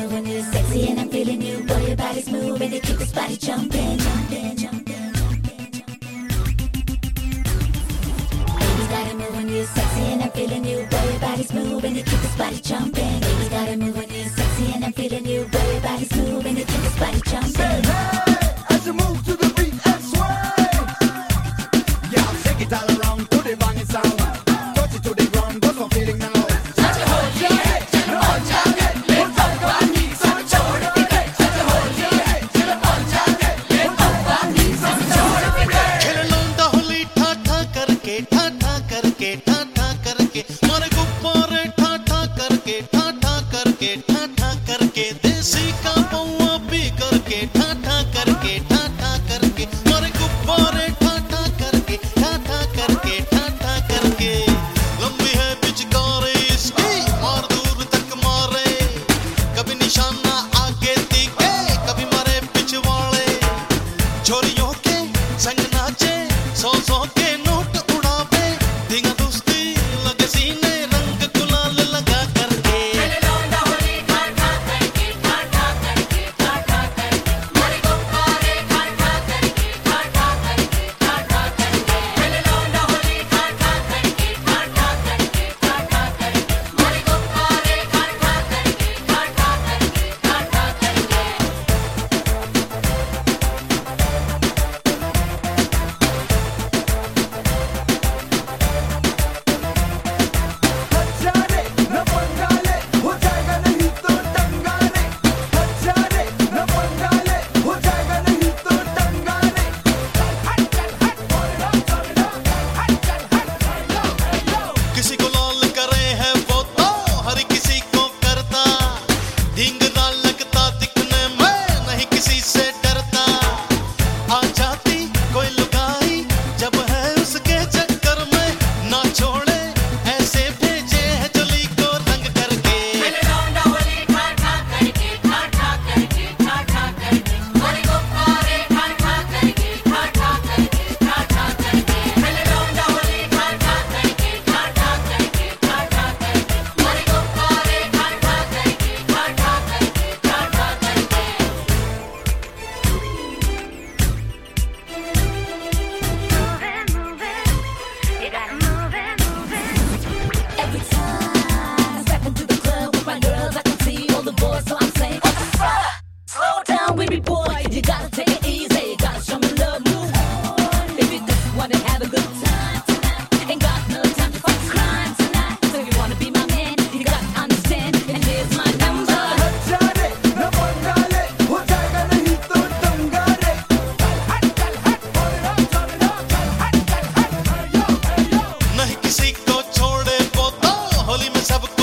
move when you're sexy and I'm feeling you. Boy, your body's moving to keep this body jumping, jumping, jumping, jumping, jumping. Baby, gotta move when you're sexy and I'm feeling you. Boy, your body's moving to keep this body jumping. Baby, gotta move when you're sexy and I'm feeling you. Boy, your body's moving to keep this body jumping. Say hey as you move to the beat and sway. Yeah, shake it all around to the banging sound. Touch it to the ground, what's my feeling now? देसी का पौवा P करके ठाठा करके ठाठा करके मारे गुब्बारे ठाठा करके ठाठा करके ठाठा करके लंबी है पिचकारी इसकी मार दूर तक मारे कभी निशाना आगे दिखे कभी मारे पिछवाड़े छोरियों के संग नाचे सौ के नोट उड़ावे धींगा दोस्ती लगे सीने रंग गुलाल लगा करके Baby boy, you gotta take it easy. Gotta show me love, move on. If you just wanna have a good time tonight, ain't got no time to fight crime tonight. So you wanna be my man, you gotta understand. And here's my number. नहीं किसी को छोड़े वो तो होली में सब